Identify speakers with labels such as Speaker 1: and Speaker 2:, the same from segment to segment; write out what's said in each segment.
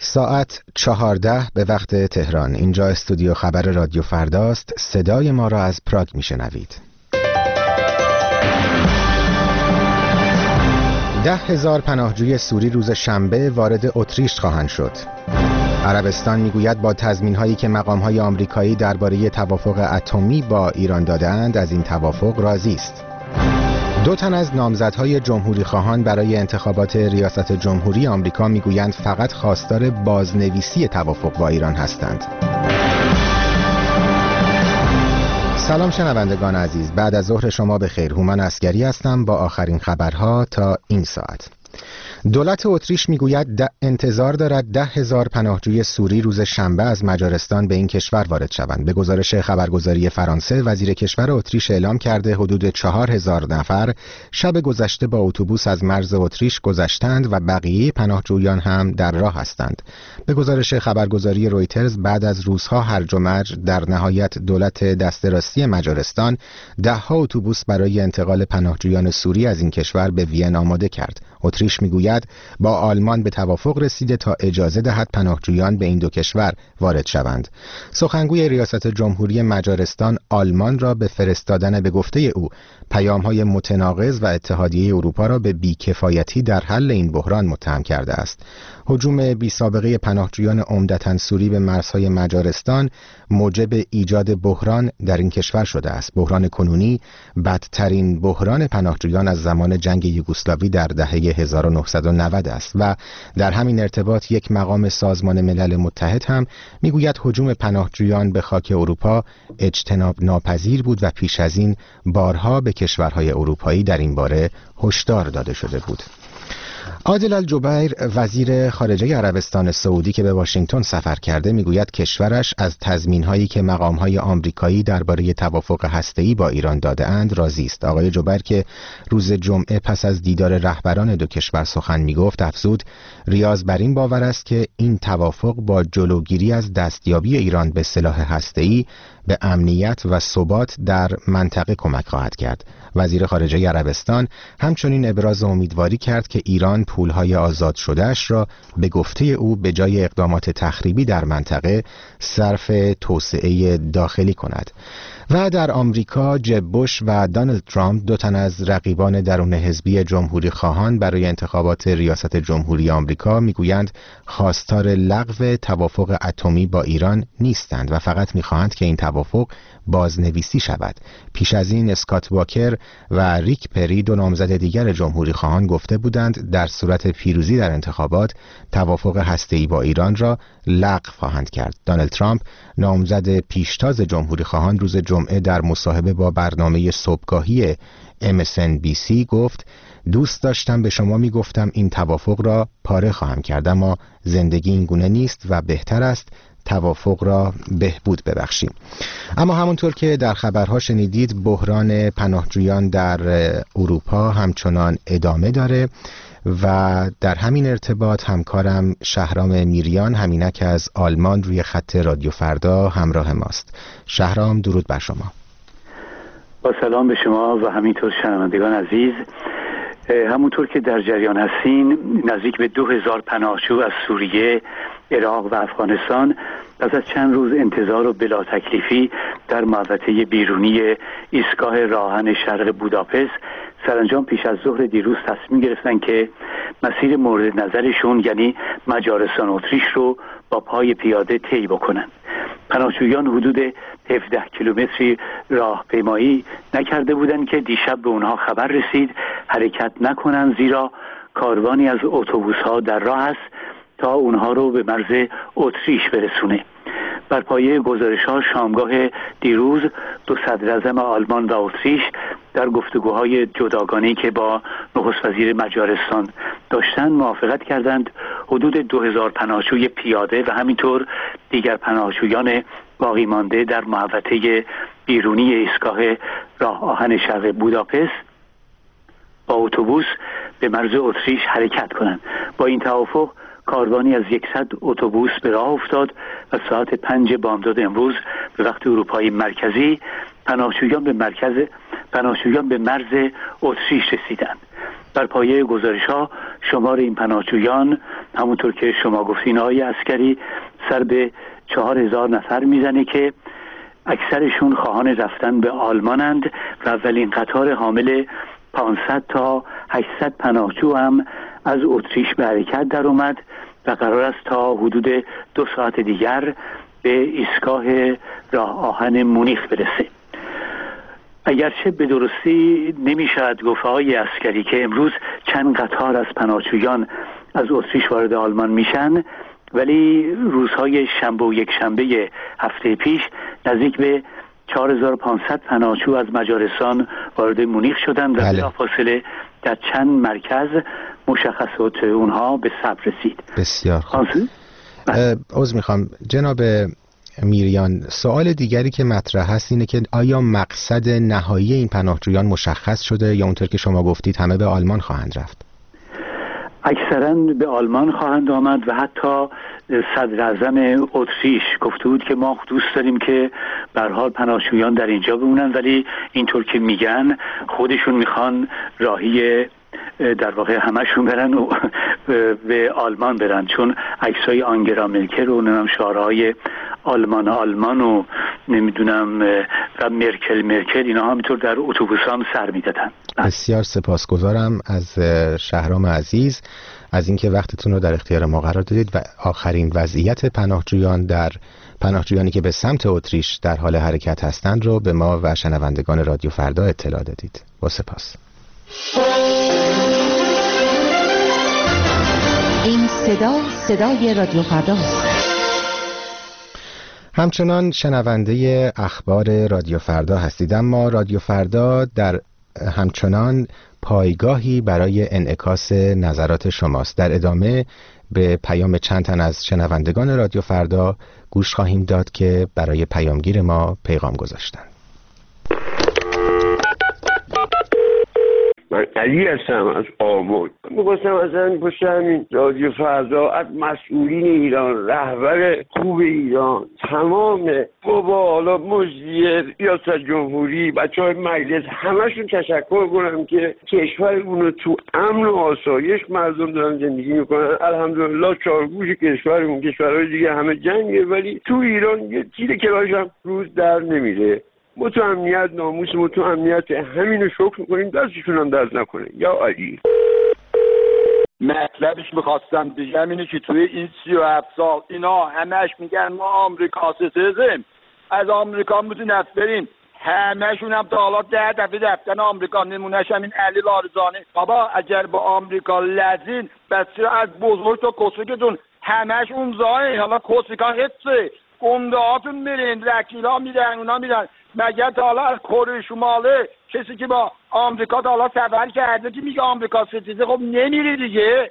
Speaker 1: ساعت 14 به وقت تهران. اینجا استودیو خبر رادیو فرداست. صدای ما را از پراگ میشنوید. 10,000 پناهجوی سوری روز شنبه وارد اتریش خواهند شد. عربستان میگوید با تضمین‌هایی که مقام‌های آمریکایی درباره توافق اتمی با ایران داده‌اند از این توافق راضی است. 2 تن از نامزدهای جمهوری خواهان برای انتخابات ریاست جمهوری آمریکا میگویند فقط خواستار بازنویسی توافق با ایران هستند. سلام شنوندگان عزیز، بعد از ظهر شما بخیر. هومن عسگری هستم با آخرین خبرها تا این ساعت. دولت اتریش میگوید انتظار دارد 10,000 پناهجوی سوری روز شنبه از مجارستان به این کشور وارد شوند. به گزارش خبرگزاری فرانسه، وزیر کشور اتریش اعلام کرده حدود 4,000 نفر شب گذشته با اتوبوس از مرز اتریش گذشتند و بقیه پناهجویان هم در راه هستند. به گزارش خبرگزاری رویترز، بعد از روزها هرج و مرج، در نهایت دولت دست راستی مجارستان 10 اتوبوس برای انتقال پناهجویان سوری از این کشور به وین آماده کرد. اتریش میگوید با آلمان به توافق رسیده تا اجازه دهد پناهجویان به این دو کشور وارد شوند. سخنگوی ریاست جمهوری مجارستان آلمان را به فرستادن به گفته او پیام‌های متناقض و اتحادیه اروپا را به بی‌کفایتی در حل این بحران متهم کرده است. هجوم بی‌سابقه پناهجویان عمدتاً سوری به مرزهای مجارستان موجب ایجاد بحران در این کشور شده است. بحران کنونی بدترین بحران پناهجویان از زمان جنگ یوگسلاوی در دهه 1990 است و در همین ارتباط یک مقام سازمان ملل متحد هم میگوید هجوم پناهجویان به خاک اروپا اجتناب ناپذیر بود و پیش از این بارها به کشورهای اروپایی در این باره هشدار داده شده بود. عادل الجبیر، وزیر خارجه عربستان سعودی که به واشنگتن سفر کرده، میگوید کشورش از تضمین‌هایی که مقام‌های آمریکایی درباره توافق هسته‌ای با ایران داده‌اند راضی است. آقای جبیر که روز جمعه پس از دیدار رهبران دو کشور سخن میگفت، افزود ریاض بر این باور است که این توافق با جلوگیری از دستیابی ایران به سلاح هسته‌ای به امنیت و ثبات در منطقه کمک خواهد کرد. وزیر خارجه عربستان همچنین ابراز امیدواری کرد که ایران پولهای آزاد شدهش را به گفته او به جای اقدامات تخریبی در منطقه صرف توسعه داخلی کند. و در آمریکا، جب بوش و دونالد ترامپ، 2 تن از رقیبان درون حزبی جمهوری خواهان برای انتخابات ریاست جمهوری آمریکا، میگویند خواستار لغو توافق اتمی با ایران نیستند و فقط میخواهند که این توافق بازنویسی شود. پیش از این اسکات واکر و ریک پری، 2 نامزد دیگر جمهوری خواهان، گفته بودند در صورت پیروزی در انتخابات توافق هسته‌ای با ایران را لغو خواهند کرد. دونالد ترامپ، نامزد پیشتاز جمهوری خواهان، روز جمعه در مصاحبه با برنامه صبحگاهی MSNBC گفت دوست داشتم به شما میگفتم این توافق را پاره خواهم کرد، اما زندگی این گونه نیست و بهتر است توافق را بهبود ببخشیم. اما همونطور که در خبرها شنیدید، بحران پناهجویان در اروپا همچنان ادامه داره و در همین ارتباط همکارم شهرام میریان همینک از آلمان روی خط رادیو فردا همراه ماست. شهرام، درود بر شما.
Speaker 2: با سلام به شما و همینطور شنوندگان عزیز. همونطور که در جریان هستین، نزدیک به 2,000 پناهجو از سوریه، عراق و افغانستان پس از چند روز انتظار و بلا تکلیفی در محوطه بیرونی ایستگاه راهن شرق بوداپست سرانجام پیش از ظهر دیروز تصمیم گرفتن که مسیر مورد نظرشون یعنی مجارستان اتریش رو با پای پیاده طی بکنن. پناهجویان حدود 17 کیلومتری راهپیمایی نکرده بودند که دیشب به اونها خبر رسید حرکت نکنن، زیرا کاروانی از اتوبوس‌ها در راه است تا اونها رو به مرز اتریش برسونه. بر پایه گزارش‌ها شامگاه دیروز 2 صدراعظم آلمان و اتریش در گفتگوهای جداگانه‌ای که با نخست وزیر مجارستان داشتند موافقت کردند حدود 2,000 پناهجوی پیاده و همینطور دیگر پناهجویان باقی مانده در محوطه بیرونی ایستگاه راه آهن شرق بوداپست با اتوبوس به مرز اتریش حرکت کنند. با این توافق کاروانی از 100 اتوبوس به راه افتاد و ساعت 5 بامداد امروز به وقت اروپای مرکزی پناهجویان به مرز اتریش رسیدند. بر پایه گزارش‌ها شمار این پناهجویان همونطور که شما گفتین آقای عسکری سر به 4000 نفر میزنه که اکثرشون خواهان رفتن به آلمانند و اولین قطار حامل 500 تا 800 پناهجو هم از اتریش به حرکت در اومد و قرار است تا حدود 2 ساعت دیگر به ایستگاه راه آهن مونیخ برسه. اگرچه به درستی نمیشد گفت آقای عسکری که امروز چند قطار از پناهجویان از اتریش وارد آلمان میشن، ولی روزهای شنبه و یک شنبه هفته پیش نزدیک به 4500 پناهجو از مجارستان وارد مونیخ شدند و بلافاصله در چند مرکز مشخصات اونها به ثبت رسید.
Speaker 1: بسیار خوب. عذر میخوام جناب میریان، سوال دیگری که مطرح هست اینه که آیا مقصد نهایی این پناهجویان مشخص شده یا اونطور که شما گفتید همه به آلمان خواهند رفت؟
Speaker 2: اکثرا به آلمان خواهند آمد و حتی صدر اعظم اتریش گفته بود که ما دوست داریم که به هر حال پناهجویان در اینجا بمونن، ولی اینطور که میگن خودشون میخوان راهی در واقع همشون برن و به آلمان برن، چون عکسای آنگلا مرکل و نمیدونم شعارهای آلمان و نمیدونم و مرکل اینا همینطور در اتوبوس هم سر میدادن.
Speaker 1: بسیار سپاسگزارم از شهرام عزیز از اینکه وقتتون رو در اختیار ما قرار دادید و آخرین وضعیت پناهجویانی که به سمت اتریش در حال حرکت هستند رو به ما و شنوندگان رادیو فردا اطلاع دادید. با سپاس.
Speaker 3: این صدای رادیو فردا است.
Speaker 1: همچنان شنونده اخبار رادیو فردا هستید، اما رادیو فردا در همچنان پایگاهی برای انعکاس نظرات شماست. در ادامه به پیام چند تن از شنوندگان رادیو فردا گوش خواهیم داد که برای پیامگیر ما پیغام گذاشتند.
Speaker 4: من علی هستم از آمل. می‌خواستم اصلا پشت همین رادیو فردا از مسئولین ایران، رهبر خوب ایران، تمام بابا حالا مجریه ریاست جمهوری، بچه‌های مجلس، همشون تشکر کنم که کشورمون رو تو امن و آسایش مردم دارن زندگی میکنن. الحمدلله چارگوش کشورمون، کشورهای دیگه همه جنگه، ولی تو ایران یه تیر کلاش هم روز در نمیره. ما تو امنیت، ناموس ما تو امنیت، همینو شکر میکنیم، دستشون هم درد نکنه. یا علی
Speaker 5: مطلبش میخواستم بگم اینه که توی این 37 سال اینا همش میگن ما آمریکا ستیزیم، از آمریکا میتونید برین، همهشون هم تا حالا 10 دفعه رفتن آمریکا، نمونهش همین علی لارزانی. بابا اگر با آمریکا لذین بسیار از بزرگ تا کسکتون همهش اون زایی، حالا کسکا هسته گنده هاتون میرین، وکیلا میرن، اونا میرن. مگر تا حالا از کره شماله کسی که با آمریکا تا حالا سفر کرده که میگه آمریکا ستیزه؟ خب نمیری دیگه.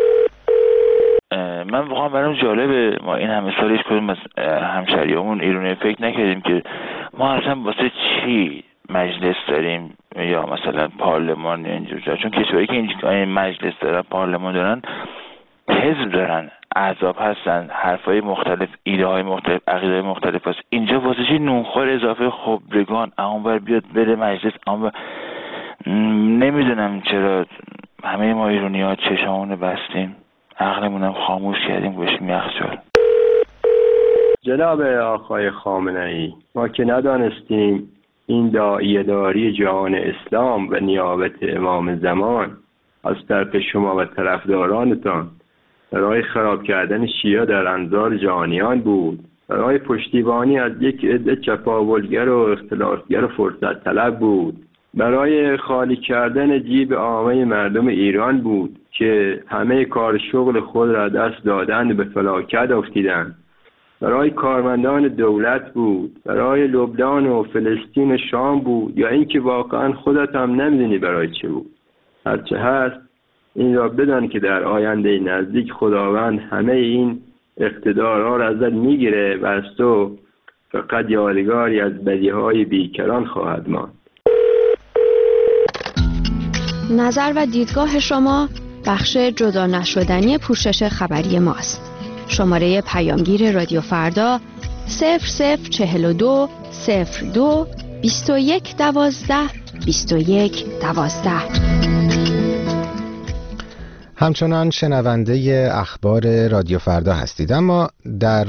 Speaker 6: من واقعا برام جالبه ما این همه سالش کدوم از همشهریامون ایرانی فکر نکردیم که ما اصلا واسه چی مجلس داریم یا مثلا پارلمان اینجور، چون کشوری که این مجلس دارن، پارلمان دارن، حزب دارن، احزاب هستن، حرفای مختلف، ایده های مختلف، عقیده مختلف هست. اینجا واسه چی نونخوار اضافه خبرگان اونور بیاد بره مجلس؟ نمیدونم چرا همه ما ایرانی ها چشمانو بستیم، عقلمونم خاموش کردیم، بشیم یخچال.
Speaker 4: جناب آقای خامنه‌ای، ما که ندانستیم این داعیه‌داری جهان اسلام و نیابت امام زمان از طرف شما و طرفدارانتان برای خراب کردن شیعه در انظار جهانیان بود، برای پشتیبانی از یک عده چپاولگر و اختلافگر و فرصت طلب بود، برای خالی کردن جیب عامه مردم ایران بود که همه کار شغل خود را دست دادند، به فلاکت افتیدند، برای کارمندان دولت بود، برای لبنان و فلسطین و شام بود، یا اینکه واقعا خودت هم نمیدونی برای چه بود؟ هرچه هست این را بدان که در آینده نزدیک خداوند همه این اقتدارها را ازت میگیره و از تو فقط یادگاری از بدیهای بیکران خواهد ماند.
Speaker 3: نظر و دیدگاه شما بخش جدا نشدنی پوشش خبری ماست. شماره پیامگیر رادیو فردا 0042 02 21 12 21 12.
Speaker 1: همچنان شنونده اخبار رادیو فردا هستید، اما در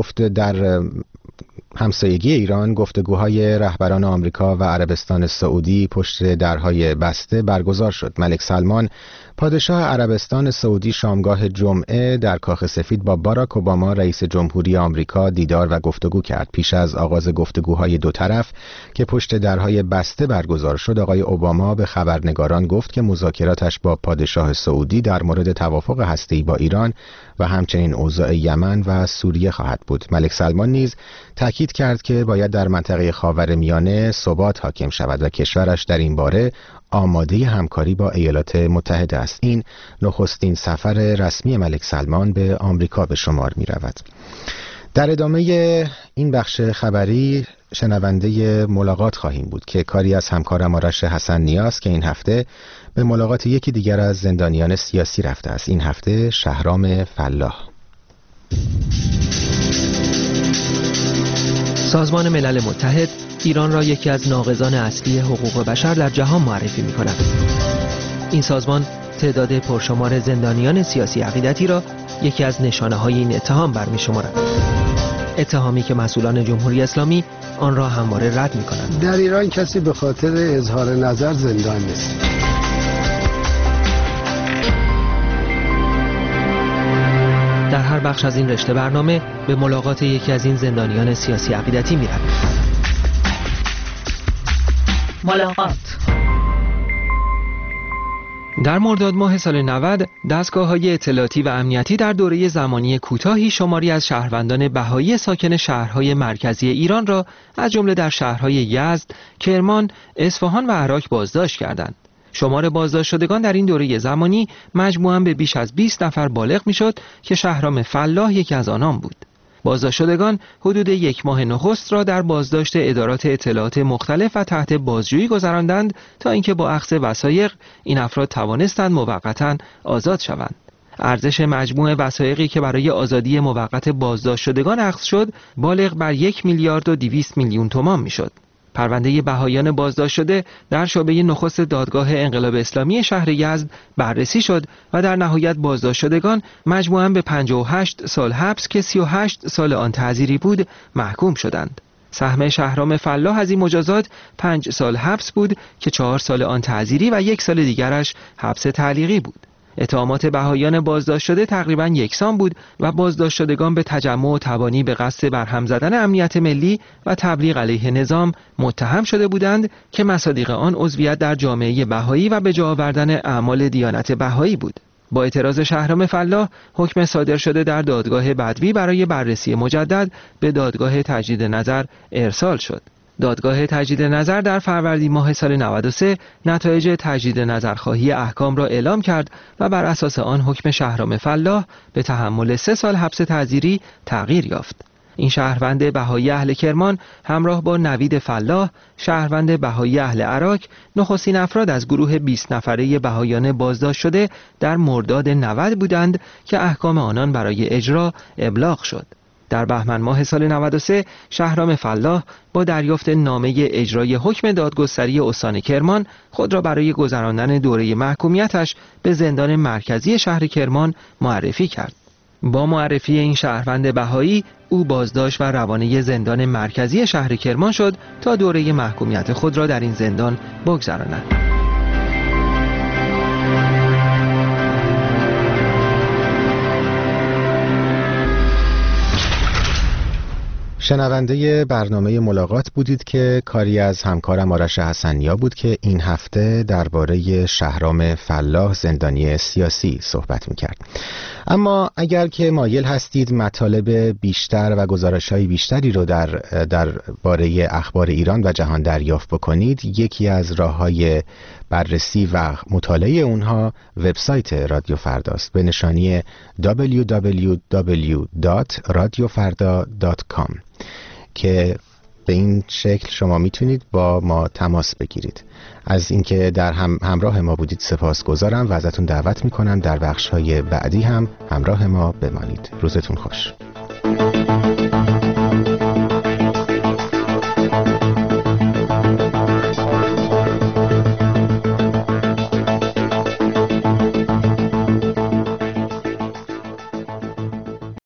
Speaker 1: همسایگی ایران گفتگوهای رهبران آمریکا و عربستان سعودی پشت درهای بسته برگزار شد. ملک سلمان پادشاه عربستان سعودی شامگاه جمعه در کاخ سفید با باراک اوباما رئیس جمهوری آمریکا دیدار و گفتگو کرد. پیش از آغاز گفتگوهای دو طرف که پشت درهای بسته برگزار شد، آقای اوباما به خبرنگاران گفت که مذاکراتش با پادشاه سعودی در مورد توافق هسته‌ای با ایران و همچنین اوضاع یمن و سوریه خواهد بود. ملک سلمان نیز تاکید کرد که باید در منطقه خاورمیانه ثبات حاکم شود و کشورش در این باره آماده همکاری با ایالات متحده است. این نخستین سفر رسمی ملک سلمان به آمریکا به شمار می رود. در ادامه این بخش خبری شنونده ملاقات خواهیم بود که کاری از همکارم آرش حسن نیاز که این هفته به ملاقات یکی دیگر از زندانیان سیاسی رفته است. این هفته شهرام فلاح.
Speaker 7: سازمان ملل متحد ایران را یکی از ناقضان اصلی حقوق بشر در جهان معرفی می کند. این سازمان تعداد پرشمار زندانیان سیاسی عقیدتی را یکی از نشانه‌های این اتهام برمی شمارد. اتهامی که مسئولان جمهوری اسلامی آن را همواره رد می کنند.
Speaker 8: در ایران کسی به خاطر اظهار نظر زندان نیست.
Speaker 7: در هر بخش از این رشته برنامه به ملاقات یکی از این زندانیان سیاسی عقیدتی می رویم.
Speaker 9: ملاقات.
Speaker 7: در مرداد ماه سال 90 دستگاه‌های اطلاعاتی و امنیتی در دوره زمانی کوتاهی شماری از شهروندان بهایی ساکن شهرهای مرکزی ایران را از جمله در شهرهای یزد، کرمان، اصفهان و عراق بازداشت کردند. شمار بازداشت شدگان در این دوره زمانی مجموعاً به بیش از 20 نفر بالغ می‌شد که شهرام فلاح یکی از آنان بود. بازداشت شدگان حدود یک ماه نخست را در بازداشت ادارات اطلاعات مختلف و تحت بازجویی گذراندند تا اینکه با اخذ وثایق این افراد توانستند موقتاً آزاد شوند. ارزش مجموع وثایقی که برای آزادی موقت بازداشت شدگان اخذ شد بالغ بر 1 میلیارد و 200 میلیون تومان میشد. پرونده بهایان بازداشت شده در شعبه نخست دادگاه انقلاب اسلامی شهر یزد بررسی شد و در نهایت بازداشت شدگان مجموعاً به 58 سال حبس که 38 سال آن تعزیری بود محکوم شدند. سهم شهرام فلاح از این مجازات 5 سال حبس بود که 4 سال آن تعزیری و 1 سال دیگرش حبس تعلیقی بود. اتهامات بهایان بازداشت شده تقریباً یکسان بود و بازداشت شدگان به تجمع و تبانی به قصد برهم زدن امنیت ملی و تبلیغ علیه نظام متهم شده بودند که مصادیق آن عضویت در جامعه بهایی و به جا آوردن اعمال دیانت بهایی بود. با اعتراض شهرام فلاح حکم صادر شده در دادگاه بدوی برای بررسی مجدد به دادگاه تجدید نظر ارسال شد. دادگاه تجدید نظر در فروردین ماه سال 93 نتایج تجدید نظرخواهی احکام را اعلام کرد و بر اساس آن حکم شهرام فلاح به تحمل 3 سال حبس تعزیری تغییر یافت. این شهروند بهایی اهل کرمان همراه با نوید فلاح شهروند بهایی اهل عراق نخستین افراد از گروه 20 نفره بهایان بازداشت شده در مرداد 90 بودند که احکام آنان برای اجرا ابلاغ شد. در بهمن ماه سال 93 شهرام فلاح با دریافت نامه اجرای حکم دادگستری استان کرمان خود را برای گذراندن دوره محکومیتش به زندان مرکزی شهر کرمان معرفی کرد. با معرفی این شهروند بهایی او بازداشت و روانه زندان مرکزی شهر کرمان شد تا دوره محکومیت خود را در این زندان بگذراند.
Speaker 1: شنونده برنامه ملاقات بودید که کاری از همکارم آرش حسنیا بود که این هفته درباره شهرام فلاح زندانی سیاسی صحبت می‌کرد. اما اگر که مایل هستید مطالب بیشتر و گزارش‌های بیشتری رو در باره اخبار ایران و جهان دریافت بکنید، یکی از راه‌های بررسی و مطالعه اونها وبسایت رادیو فرداست به نشانی www.radiofarda.com که به این شکل شما میتونید با ما تماس بگیرید. از اینکه در همراه ما بودید سپاسگزارم و ازتون دعوت میکنم در بخش‌های بعدی هم همراه ما بمانید. روزتون خوش.